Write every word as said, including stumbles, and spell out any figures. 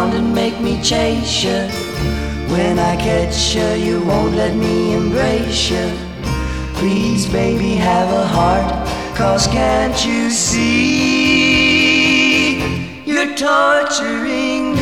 around and make me chase you. When I catch you, you won't let me embrace you. Please, baby, have a heart, 'cause can't you see you're torturing